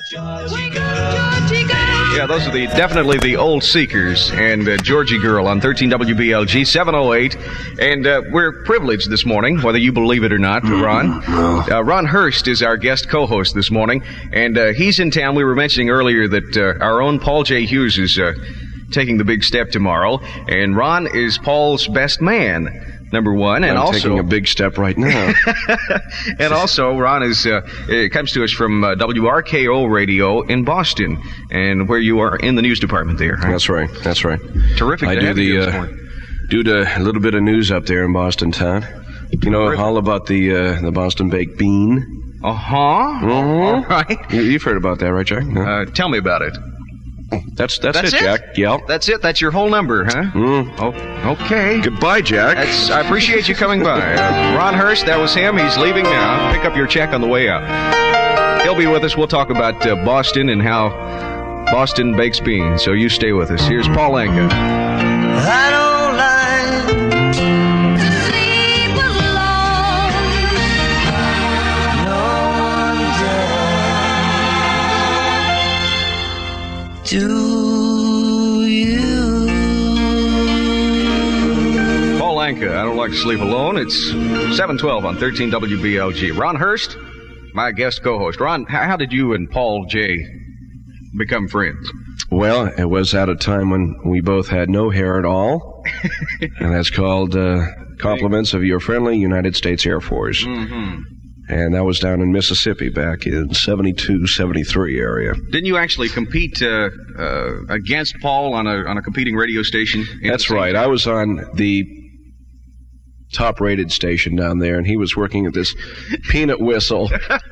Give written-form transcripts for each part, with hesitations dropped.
Yeah, those are definitely the old Seekers and Georgie Girl on 13 WBLG 708. And we're privileged this morning, whether you believe it or not, Ron. Ron Hurst is our guest co-host this morning, and he's in town. We were mentioning earlier that our own Paul J. Hughes is taking the big step tomorrow, and Ron is Paul's best man. Number one, and I'm taking a big step right now. And also, Ron comes to us from WRKO Radio in Boston, and where you are in the news department there. Right? That's right. Terrific. I do a little bit of news up there in Boston town. You know all about the Boston baked bean. All right. You've heard about that, right, Jack? No? Tell me about it. That's it, Jack. Yeah. That's it? That's your whole number, huh? Oh, okay. Goodbye, Jack. I appreciate you coming by. Ron Hurst, that was him. He's leaving now. Pick up your check on the way out. He'll be with us. We'll talk about Boston and how Boston bakes beans. So you stay with us. Here's Paul Anka. I don't like to sleep alone. No one does. Do you? Paul Anka, I don't like to sleep alone. It's 7:12 on 13 WBLG. Ron Hurst, my guest co-host. Ron, how did you and Paul J. become friends? Well, it was at a time when we both had no hair at all, and that's called Compliments of Your Friendly United States Air Force. Mm-hmm. And that was down in Mississippi back in 72, 73 area. Didn't you actually compete against Paul on a competing radio station? That's right. I was on the top-rated station down there, and he was working at this peanut whistle.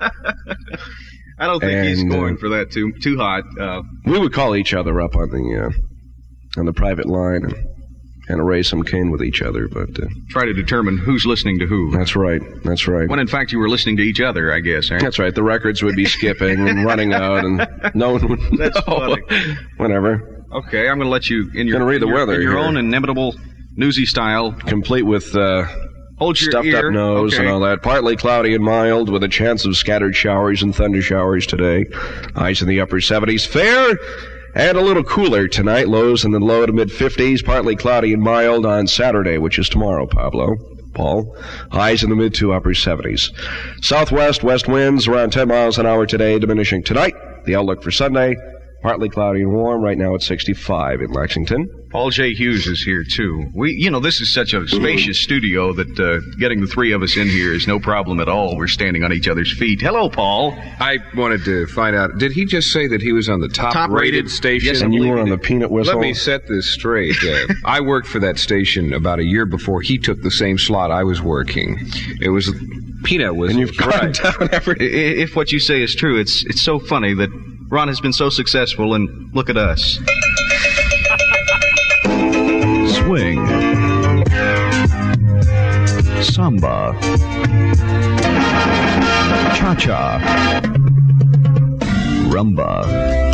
I don't think he's going for that too hot. We would call each other up on the private line and raise some cane with each other, but try to determine who's listening to who. That's right. When in fact you were listening to each other, I guess. Right? That's right. The records would be skipping and running out, and no one would know. That's funny. Whatever. Okay, I'm going to let you in your own inimitable newsy style, complete with stuffed ear. Up nose and all that. Partly cloudy and mild with a chance of scattered showers and thunder showers today. Highs in the upper 70s. Fair and a little cooler tonight. Lows in the low to mid-50s. Partly cloudy and mild on Saturday, which is tomorrow, Paul. Highs in the mid to upper 70s. Southwest, west winds around 10 miles an hour today, diminishing tonight. The outlook for Sunday, partly cloudy and warm. Right now it's 65 in Lexington. Paul J. Hughes is here, too. This is such a spacious studio that getting the three of us in here is no problem at all. We're standing on each other's feet. Hello, Paul. I wanted to find out, did he just say that he was on the top-rated station? Yes, and you were on the peanut whistle? Let me set this straight. I worked for that station about a year before he took the same slot I was working. It was peanut whistle. And you've gone down If what you say is true, it's so funny that Ron has been so successful, and look at us. Swing, samba, cha-cha, rumba.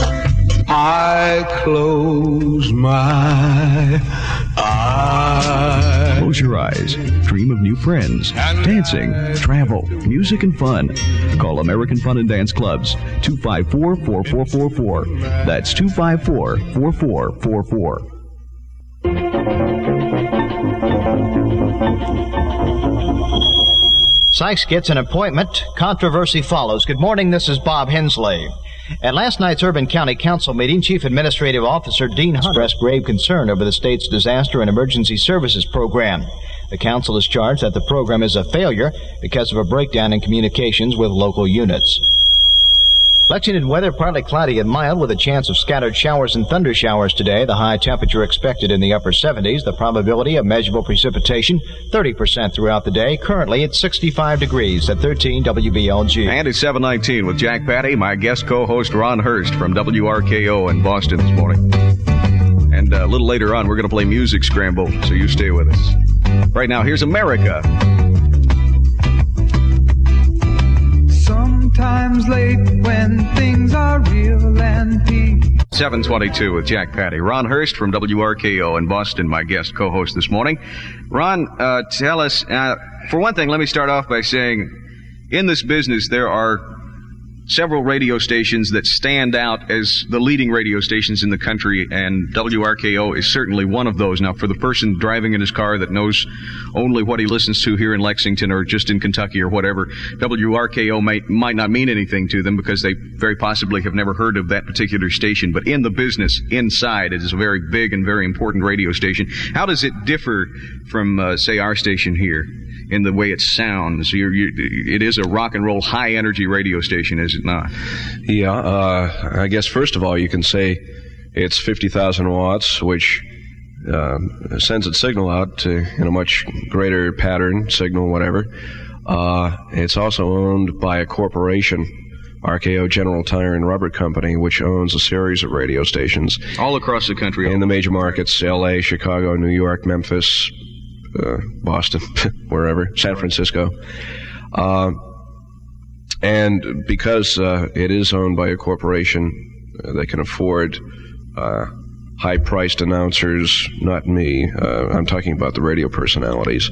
I close my eyes. Close your eyes. Dream of new friends, dancing, travel, music, and fun. Call American Fun and Dance Clubs, 254-4444. That's 254-4444. Sykes gets an appointment. Controversy follows. Good morning, this is Bob Hensley. At last night's Urban County Council meeting, Chief Administrative Officer Dean Hunter expressed grave concern over the state's Disaster and Emergency Services Program. The council is charged that the program is a failure because of a breakdown in communications with local units. Lexington weather partly cloudy and mild with a chance of scattered showers and thunder showers today. The high temperature expected in the upper 70s. The probability of measurable precipitation 30% throughout the day. Currently it's 65 degrees at 13 WBLG. And it's 7:19 with Jack Patty, my guest co-host Ron Hurst from WRKO in Boston this morning. And a little later on we're going to play Music Scramble, so you stay with us. Right now, here's America. Sometimes late when things are real and deep. 7:22 with Jack Patty. Ron Hurst from WRKO in Boston, my guest co-host this morning. Ron, tell us, for one thing, let me start off by saying, in this business, there are several radio stations that stand out as the leading radio stations in the country, and WRKO is certainly one of those. Now, for the person driving in his car that knows only what he listens to here in Lexington or just in Kentucky or whatever, WRKO might not mean anything to them because they very possibly have never heard of that particular station. But in the business, inside, it is a very big and very important radio station. How does it differ from, say, our station here? In the way it sounds, it is a rock and roll, high energy radio station, is it not? Yeah, I guess first of all you can say it's 50,000 watts, which sends its signal out in a much greater pattern, signal, whatever. It's also owned by a corporation, RKO General Tire and Rubber Company, which owns a series of radio stations all across the country, in the major markets: L.A., Chicago, New York, Memphis, Boston, wherever, San Francisco. And because it is owned by a corporation, they can afford high-priced announcers, not me. I'm talking about the radio personalities.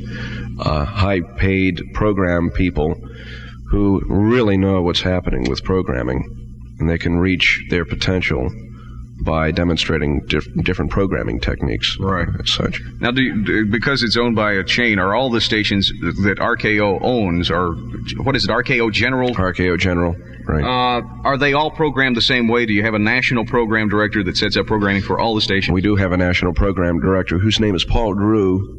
High-paid program people who really know what's happening with programming, and they can reach their potential by demonstrating different programming techniques, right, and such. Now, because it's owned by a chain, are all the stations that RKO owns, or what is it, RKO General? RKO General, right. Are they all programmed the same way? Do you have a national program director that sets up programming for all the stations? We do have a national program director whose name is Paul Drew.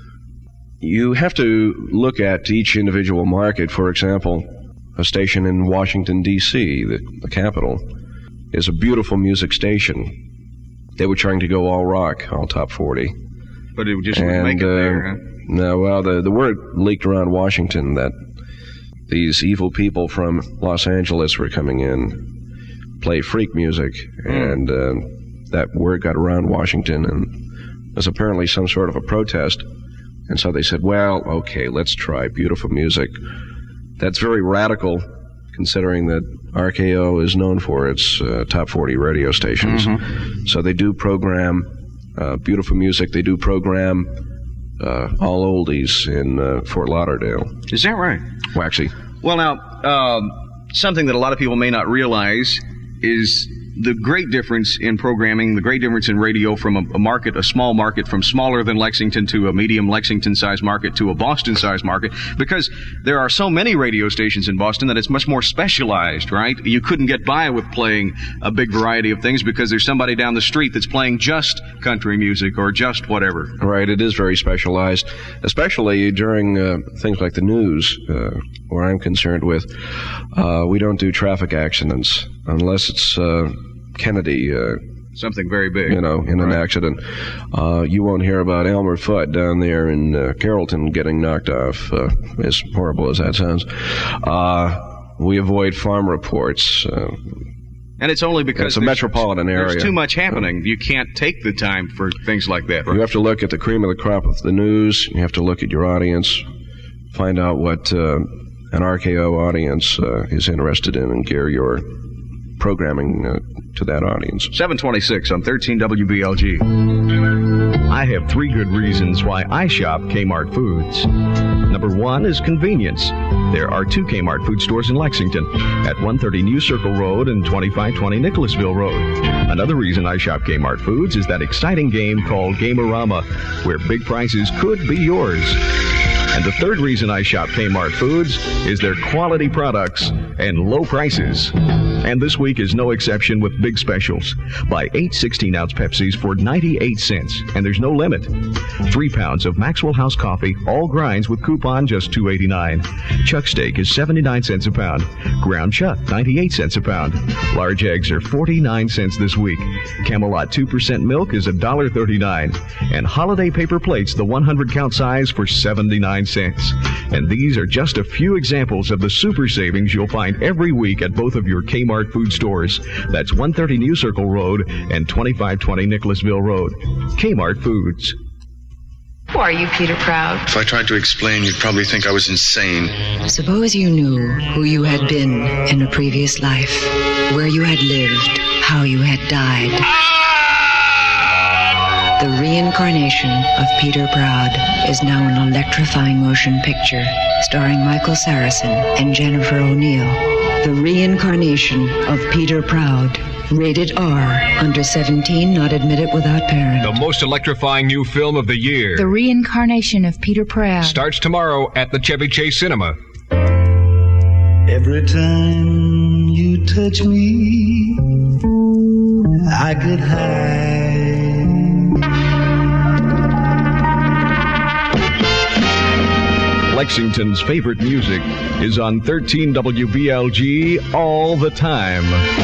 You have to look at each individual market. For example, a station in Washington, D.C., the capital, is a beautiful music station. They were trying to go all rock, all top 40. But it just wouldn't make it there, huh? No, well, the word leaked around Washington that these evil people from Los Angeles were coming in, play freak music, and that word got around Washington, and there's apparently some sort of a protest. And so they said, well, okay, let's try beautiful music. That's very radical, considering that RKO is known for its top 40 radio stations. Mm-hmm. So they do program beautiful music. They do program all oldies in Fort Lauderdale. Is that right? Well, actually. Well, now, something that a lot of people may not realize is the great difference in programming, the great difference in radio from a small market, from smaller than Lexington to a medium Lexington-sized market to a Boston-sized market, because there are so many radio stations in Boston that it's much more specialized, right? You couldn't get by with playing a big variety of things because there's somebody down the street that's playing just country music or just whatever. Right, it is very specialized, especially during things like the news, where I'm concerned with. We don't do traffic accidents unless it's Kennedy, something very big, in an accident. You won't hear about Elmer Fudd down there in Carrollton getting knocked off, as horrible as that sounds. We avoid farm reports. And it's only because it's a metropolitan area. There's too much happening. You can't take the time for things like that, right? You have to look at the cream of the crop of the news. You have to look at your audience, find out what an RKO audience is interested in, and gear your programming to that audience. 726 on 13 WBLG. I have 3 good reasons why I shop Kmart Foods. Number 1 is convenience. There are 2 Kmart food stores in Lexington at 130 New Circle Road and 2520 Nicholasville Road. Another reason I shop Kmart Foods is that exciting game called Gamerama, where big prizes could be yours. And the 3rd reason I shop Kmart Foods is their quality products and low prices. And this week is no exception with big specials. Buy 8 16-ounce Pepsis for 98 cents, and there's no limit. 3 pounds of Maxwell House coffee, all grinds with coupon, just $2.89. Chuck steak is 79 cents a pound. Ground chuck, 98 cents a pound. Large eggs are 49 cents this week. Camelot 2% milk is $1.39. And holiday paper plates, the 100-count size, for 79 cents. And these are just a few examples of the super savings you'll find every week at both of your Kmart food stores. That's 130 New Circle Road and 2520 Nicholasville Road. Kmart Foods. Who are you, Peter Proud? If I tried to explain, you'd probably think I was insane. Suppose you knew who you had been in a previous life, where you had lived, how you had died. The reincarnation of Peter Proud is now an electrifying motion picture starring Michael Saracen and Jennifer O'Neill. The Reincarnation of Peter Proud. Rated R. Under 17, not admitted without parent. The most electrifying new film of the year. The Reincarnation of Peter Proud. Starts tomorrow at the Chevy Chase Cinema. Every time you touch me, I get high. Lexington's favorite music is on 13 WBLG all the time.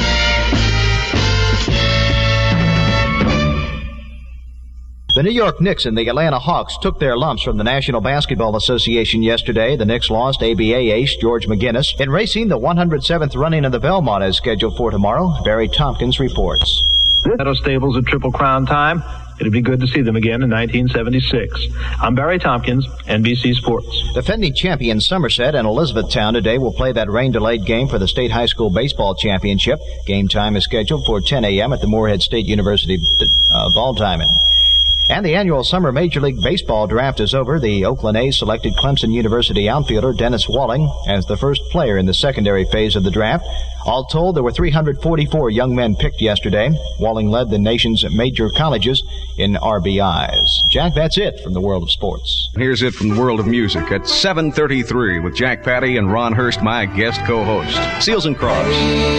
The New York Knicks and the Atlanta Hawks took their lumps from the National Basketball Association yesterday. The Knicks lost ABA ace George McGinnis. In racing, the 107th running of the Belmont is scheduled for tomorrow. Barry Tompkins reports. Meadow Stables at Triple Crown time. It'd be good to see them again in 1976. I'm Barry Tompkins, NBC Sports. Defending champions Somerset and Elizabethtown today will play that rain-delayed game for the State High School Baseball Championship. Game time is scheduled for 10 a.m. at the Morehead State University ball diamond. And the annual Summer Major League Baseball draft is over. The Oakland A's selected Clemson University outfielder Dennis Walling as the first player in the secondary phase of the draft. All told, there were 344 young men picked yesterday. Walling led the nation's major colleges in RBIs. Jack, that's it from the world of sports. Here's it from the world of music at 7:33 with Jack Patty and Ron Hurst, my guest co-host. Seals and Crofts.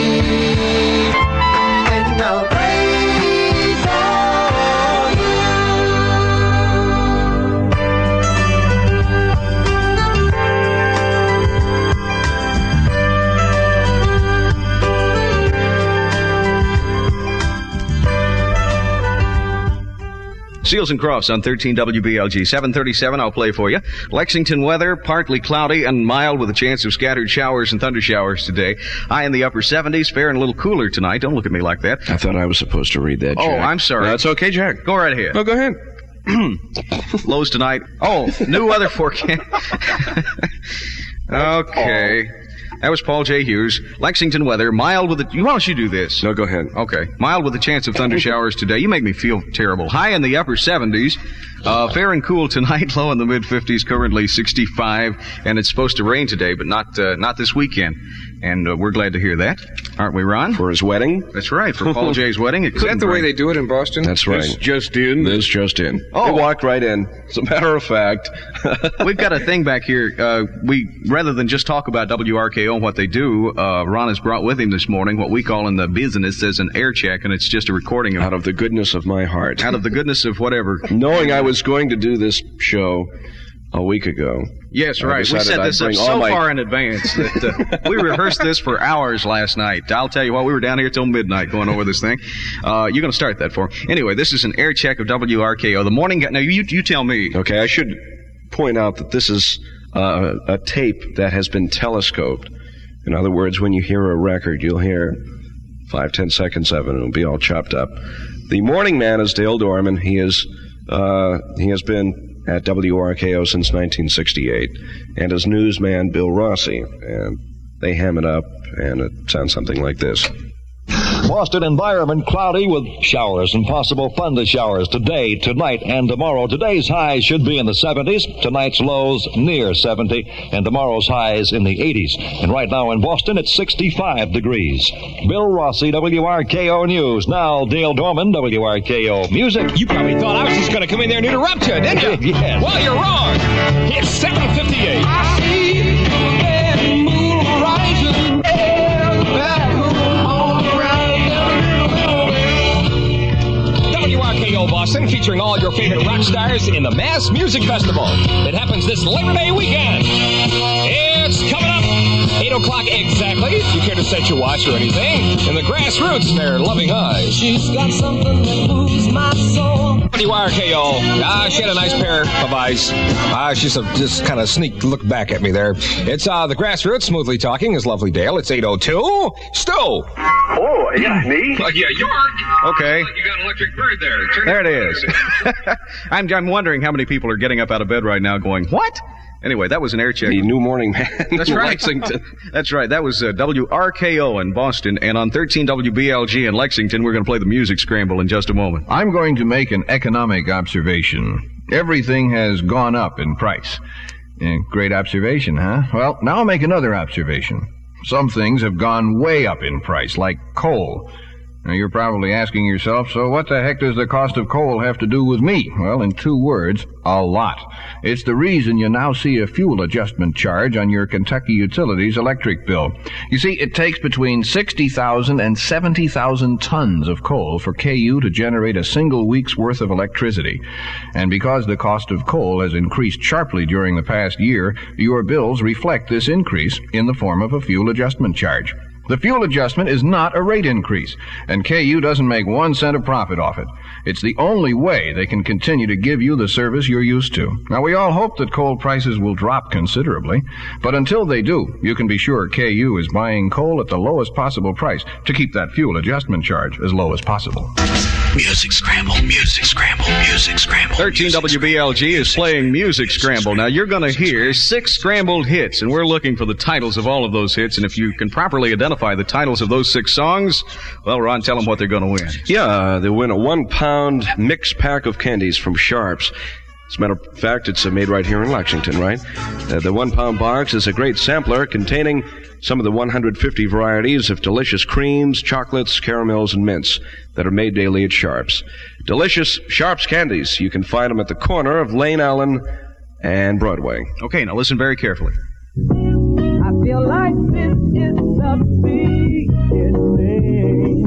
Seals and Crofts on 13 WBLG. 7:37, I'll play for you. Lexington weather, partly cloudy and mild with a chance of scattered showers and thunder showers today. High in the upper 70s, fair and a little cooler tonight. Don't look at me like that. I thought I was supposed to read that, Jack. Oh, I'm sorry. That's okay, Jack. Go right ahead. No, go ahead. Lows tonight. Oh, new weather forecast. Okay. That was Paul J. Hughes. Lexington weather, mild with a... Why don't you do this? No, go ahead. Okay. Mild with a chance of thunder showers today. You make me feel terrible. High in the upper 70s. Fair and cool tonight. Low in the mid-50s. Currently 65. And it's supposed to rain today, but not this weekend. And we're glad to hear that. Aren't we, Ron? For his wedding? That's right. For Paul J.'s wedding. Is that the way they do it in Boston? That's right. This just in? This just in. Oh. They walked right in. As a matter of fact. We've got a thing back here. Rather than just talk about WRKO and what they do, Ron has brought with him this morning what we call in the business as an air check, and it's just a recording of... Out of the goodness of my heart. Out of the goodness of whatever. Knowing I was going to do this show a week ago. Yes, right. We set this up so far in advance that we rehearsed this for hours last night. I'll tell you what, we were down here till midnight going over this thing. You're going to start that for me. Anyway, this is an air check of WRKO. The morning... Now, you tell me. Okay, I should point out that this is a tape that has been telescoped. In other words, when you hear a record, you'll hear 5-10 seconds of it, and it'll be all chopped up. The morning man is Dale Dorman. He has been at WRKO since 1968, and his newsman Bill Rossi, and they ham it up, and it sounds something like this. Boston environment cloudy with showers and possible thunder showers today, tonight, and tomorrow. Today's highs should be in the 70s, tonight's lows near 70, and tomorrow's highs in the 80s. And right now in Boston, it's 65 degrees. Bill Rossi, WRKO News. Now, Dale Dorman, WRKO Music. You probably thought I was just going to come in there and interrupt you, didn't you? Yes. Well, you're wrong. It's 7:58. I see the moon rising. WRKO Boston, featuring all your favorite rock stars in the Mass Music Festival. It happens this Labor Day weekend. It's coming up. 8 o'clock exactly. You care to set your watch or anything? And the Grassroots, their loving eyes. She's got something that moves my soul. WRKO. She had a nice pair of eyes. She just kind of sneak look back at me there. It's the Grassroots, smoothly talking, is lovely Dale. It's 8:02. Stu. Oh, yeah, me? Yeah, York. Okay. You got an electric bird there. There it is. I'm wondering how many people are getting up out of bed right now going, what? Anyway, that was an air check. The new morning man. That's right. Lexington. That's right. That was WRKO in Boston. And on 13 WBLG in Lexington, we're going to play the music scramble in just a moment. I'm going to make an economic observation. Everything has gone up in price. Great observation, huh? Well, now I'll make another observation. Some things have gone way up in price, like coal. Now, you're probably asking yourself, so what the heck does the cost of coal have to do with me? Well, in 2 words, a lot. It's the reason you now see a fuel adjustment charge on your Kentucky Utilities electric bill. You see, it takes between 60,000 and 70,000 tons of coal for KU to generate a single week's worth of electricity. And because the cost of coal has increased sharply during the past year, your bills reflect this increase in the form of a fuel adjustment charge. The fuel adjustment is not a rate increase, and KU doesn't make 1 cent of profit off it. It's the only way they can continue to give you the service you're used to. Now, we all hope that coal prices will drop considerably, but until they do, you can be sure KU is buying coal at the lowest possible price to keep that fuel adjustment charge as low as possible. Music Scramble, Music Scramble, Music Scramble. 13 WBLG is playing Music Scramble. Now, you're going to hear 6 scrambled hits, and we're looking for the titles of all of those hits, and if you can properly identify the titles of those 6 songs, well, Ron, tell them what they're going to win. Yeah, they win a 1-pound mixed pack of candies from Sharps. As a matter of fact, it's made right here in Lexington, right? The 1-pound box is a great sampler containing some of the 150 varieties of delicious creams, chocolates, caramels, and mints that are made daily at Sharps. Delicious Sharps candies. You can find them at the corner of Lane Allen and Broadway. Okay, now listen very carefully. I feel like this is the beginning.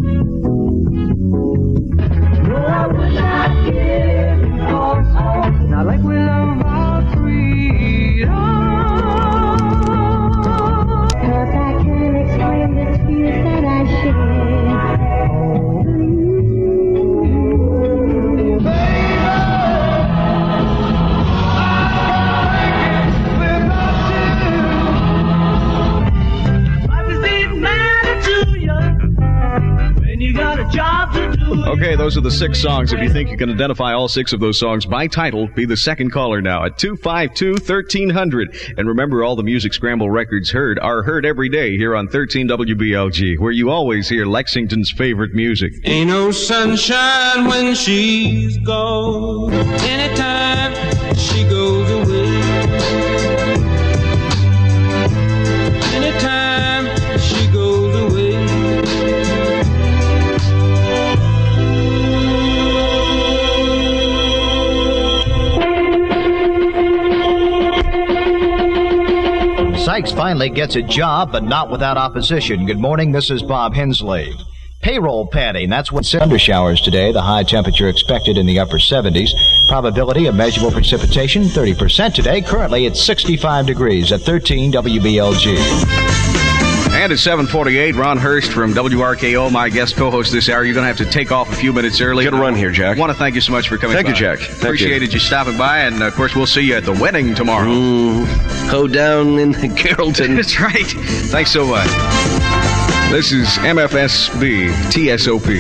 No, I would not give you all, not like we love our freedom. Cause I can't explain the tears that I shed. Okay, those are the 6 songs. If you think you can identify all 6 of those songs by title, be the second caller now at 252-1300. And remember, all the Music Scramble records are heard every day here on 13 WBLG, where you always hear Lexington's favorite music. Ain't no sunshine when she's gone. Anytime she goes away. Anytime she goes away. Sykes finally gets a job, but not without opposition. Good morning, this is Bob Hensley. Payroll padding, that's what thundershowers today. The high temperature expected in the upper 70s. Probability of measurable precipitation, 30% today. Currently, it's 65 degrees at 13 WBLG. And at 7:48, Ron Hurst from WRKO, my guest co-host this hour. You're going to have to take off a few minutes early. Get a run here, Jack. I want to thank you so much for coming Thank by. you, Jack. Appreciated you stopping by, and of course, we'll see you at the wedding tomorrow. Go down in Carrollton. That's right. Thanks so much. This is MFSB TSOP.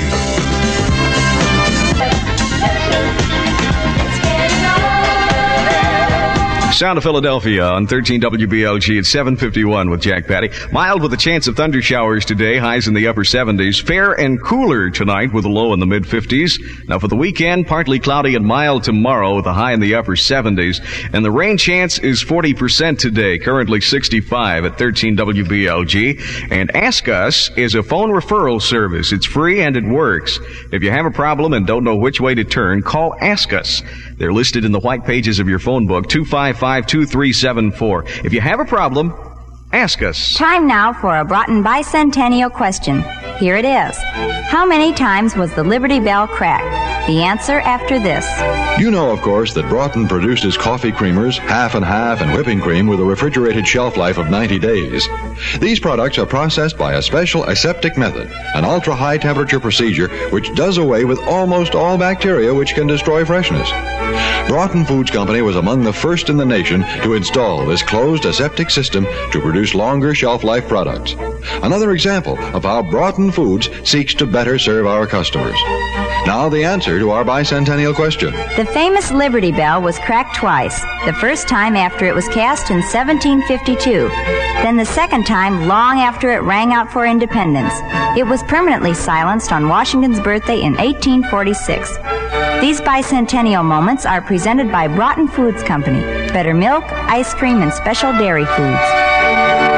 Sound of Philadelphia on 13 WBLG at 7:51 with Jack Patty. Mild with a chance of thunder showers today, highs in the upper 70s. Fair and cooler tonight with a low in the mid-50s. Now for the weekend, partly cloudy and mild tomorrow with a high in the upper 70s. And the rain chance is 40% today, currently 65 at 13 WBLG. And Ask Us is a phone referral service. It's free and it works. If you have a problem and don't know which way to turn, call Ask Us. They're listed in the white pages of your phone book, 255-2374. If you have a problem, ask us. Time now for a Broughton Bicentennial question. Here it is. How many times was the Liberty Bell cracked? The answer after this. You know, of course, that Broughton produces coffee creamers, half and half, and whipping cream with a refrigerated shelf life of 90 days. These products are processed by a special aseptic method, an ultra-high temperature procedure which does away with almost all bacteria which can destroy freshness. Broughton Foods Company was among the first in the nation to install this closed aseptic system to produce longer shelf life products. Another example of how Broughton Foods seeks to better serve our customers. Now the answer to our bicentennial question. The famous Liberty Bell was cracked twice. The first time after it was cast in 1752. Then the second time long after it rang out for independence. It was permanently silenced on Washington's birthday in 1846. These bicentennial moments are presented by Broughton Foods Company. Better milk, ice cream, and special dairy foods.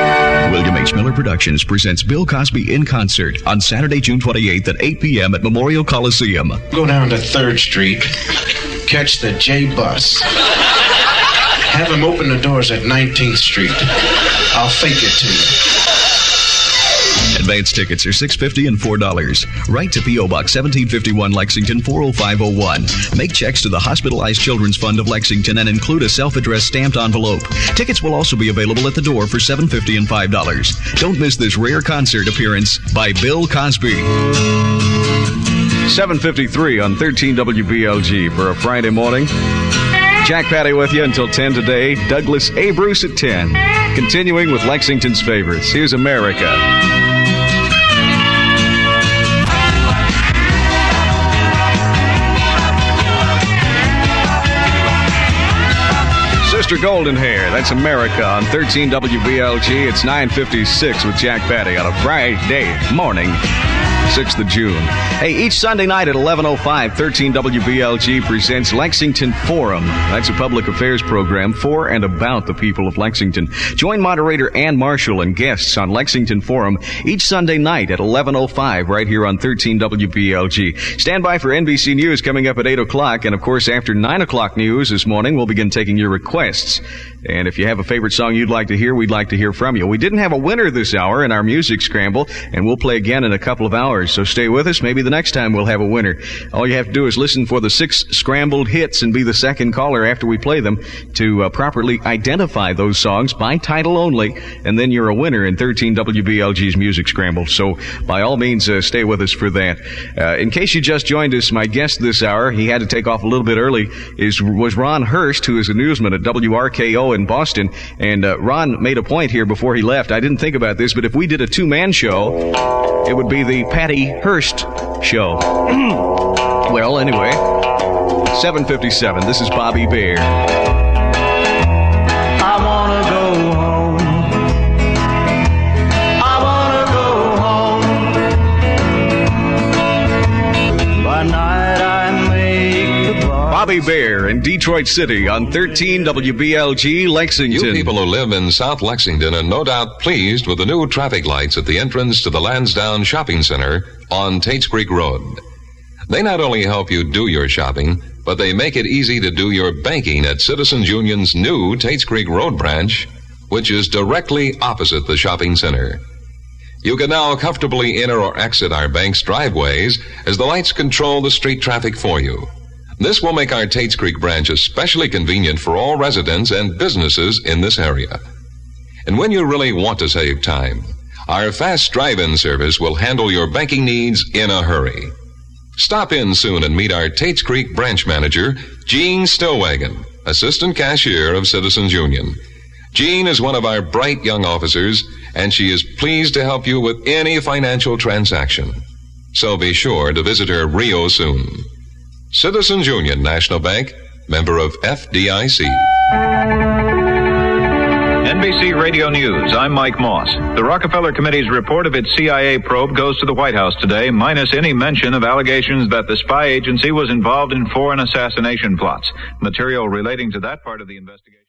William H. Miller Productions presents Bill Cosby in concert on Saturday, June 28th at 8 p.m. at Memorial Coliseum. Go down to 3rd Street, catch the J bus. Have him open the doors at 19th Street. I'll fake it to you. Advance tickets are $6.50 and $4. Write to P.O. Box 1751, Lexington 40501. Make checks to the Hospitalized Children's Fund of Lexington and include a self-addressed stamped envelope. Tickets will also be available at the door for $7.50 and $5. Don't miss this rare concert appearance by Bill Cosby. 7:53 on 13 WBLG for a Friday morning. Jack Patty with you until 10 today. Douglas A. Bruce at 10. Continuing with Lexington's favorites. Here's America. Sister Golden Hair, that's America on 13 WBLG. It's 9:56 with Jack Patty on a Friday morning, 6th of June. Hey, each Sunday night at 11:05, 13 WBLG presents Lexington Forum. That's a public affairs program for and about the people of Lexington. Join moderator Ann Marshall and guests on Lexington Forum each Sunday night at 11:05 right here on 13 WBLG. Stand by for NBC News coming up at 8 o'clock. And, of course, after 9 o'clock news this morning, we'll begin taking your requests. And if you have a favorite song you'd like to hear, we'd like to hear from you. We didn't have a winner this hour in our music scramble, and we'll play again in a couple of hours. So stay with us. Maybe the next time we'll have a winner. All you have to do is listen for the 6 scrambled hits and be the second caller after we play them to properly identify those songs by title only, and then you're a winner in 13 WBLG's Music Scramble. So by all means, stay with us for that. In case you just joined us, my guest this hour, he had to take off a little bit early, was Ron Hurst, who is a newsman at WRKO in Boston. And Ron made a point here before he left. I didn't think about this, but if we did a two-man show, it would be the Patty Hurst Show. Well, anyway, 7:57. This is Bobby Bare. I wanna go home. I wanna go home. By night I make the bar. Bobby Bare in Detroit City on 13 WBLG Lexington. You people who live in South Lexington are no doubt pleased with the new traffic lights at the entrance to the Lansdowne Shopping Center on Tates Creek Road. They not only help you do your shopping, but they make it easy to do your banking at Citizens Union's new Tates Creek Road branch, which is directly opposite the shopping center. You can now comfortably enter or exit our bank's driveways as the lights control the street traffic for you. This will make our Tates Creek branch especially convenient for all residents and businesses in this area. And when you really want to save time, our fast drive-in service will handle your banking needs in a hurry. Stop in soon and meet our Tates Creek branch manager, Jean Stillwagon, assistant cashier of Citizens Union. Jean is one of our bright young officers, and she is pleased to help you with any financial transaction. So be sure to visit her real soon. Citizens Union National Bank, member of FDIC. NBC Radio News, I'm Mike Moss. The Rockefeller Committee's report of its CIA probe goes to the White House today, minus any mention of allegations that the spy agency was involved in foreign assassination plots. Material relating to that part of the investigation.